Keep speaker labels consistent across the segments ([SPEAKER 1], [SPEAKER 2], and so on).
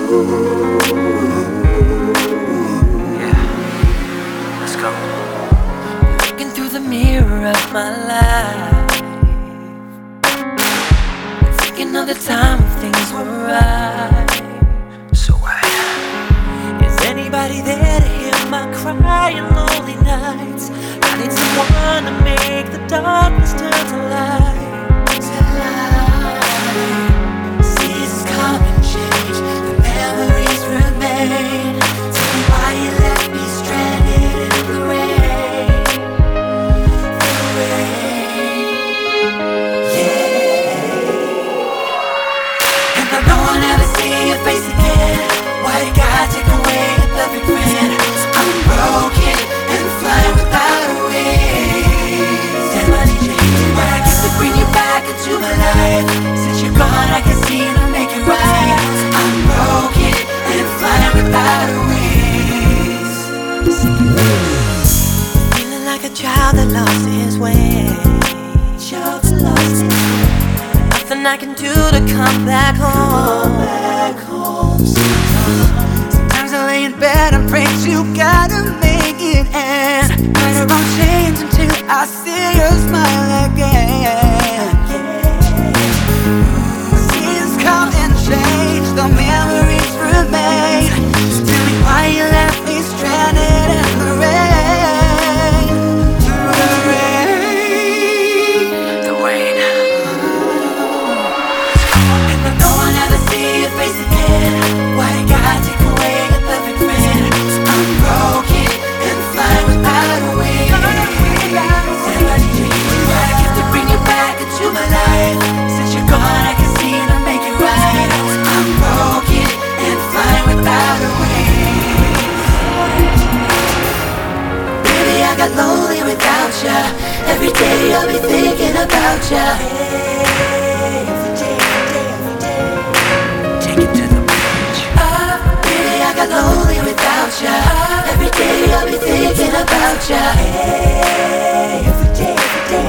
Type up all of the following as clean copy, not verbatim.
[SPEAKER 1] Let's go. Looking through the mirror of my life, thinking of the time when things were right. So is anybody there to hear my crying lonely nights? I need someone to make the darkness turn to light. Seasons come and change, the memories remain. Tell me why you left me stranded in the rain. The rain, yeah. And I know I'll never see your face again. Why did God take away a perfect friend? I'm broken and flying without a wings. And I need you here. What I get to bring you back into my life. Since you're gone, I can see to make it right. I'm broken and flying without a wings. Feeling like a child that lost his way. Child that lost his way. Nothing I can do to come back home. Sometimes I lay in bed and pray you gotta make it end. But I won't change until I see your smile again. Seasons come and change, the memories remain. Tell me why you left me stranded in the rain. The rain. The rain. And I know I'll never see your face again. Why did God take away a perfect friend? I'm broken and flying without a wing. And I need you here. I get to bring you back into my life. Since you're gone, I can see to make it right. I'm broken and flying without a wing. Baby, I got lonely without ya. Every day I'll be thinking about ya. Take it to the bridge. Baby, I got lonely without ya. Every day I'll be thinking about ya. Every day, every day.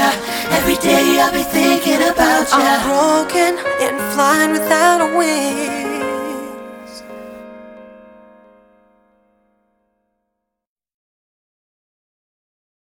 [SPEAKER 1] Every day I'll be thinking about ya. I'm broken and flying without a wing.